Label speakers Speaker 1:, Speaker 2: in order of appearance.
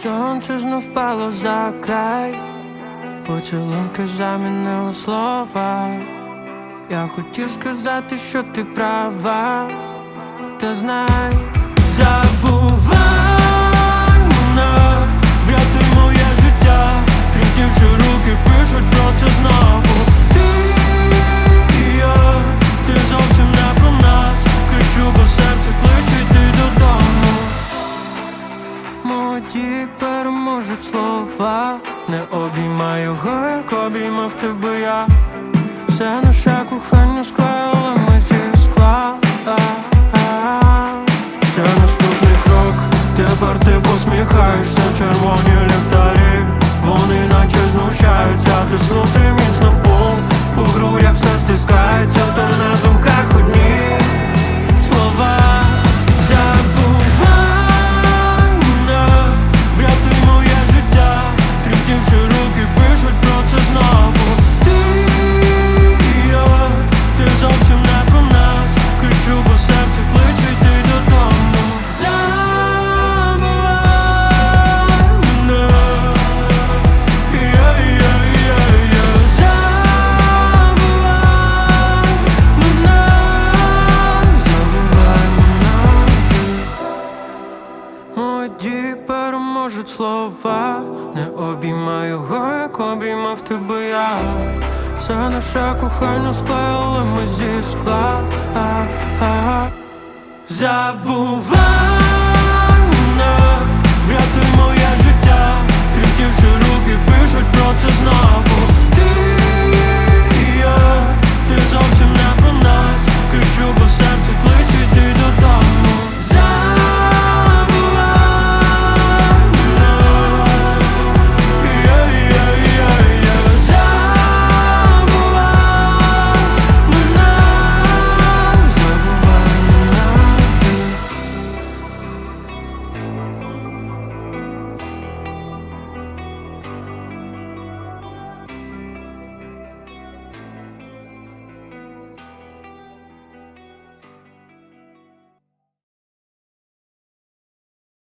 Speaker 1: Сонце знов впало за край, поцілунки замінили слова. Я хотів сказати, що ти права, та знай, забувай мене, врятуй моє життя, тремтівши руки пишуть про це знову. Ти і я, це зовсім не про нас, кричу, бо серце кличе йти додому. Молоді переможуть слова, не обіймай його, як обіймав тебе я. Все наше кохання склеїли ми зі скла. Це наступний крок, тепер ти посміхаєшся, червоні ліхтарі, вони наче знущаються, тиснути міцно в пол, у грудях все стискається, та на думках одні слова. Забувай мене, врятуй моє життя, тремтівши руки пишуть про це знову. Ти і я, це зовсім не про нас, кричу, бо серце кличе йти додому. Забувай мене, забувай мене. Молоді переможуть слова, не обіймай його, як обіймав тебе я. Все наше кохання склеїли ми зі скла. Забувай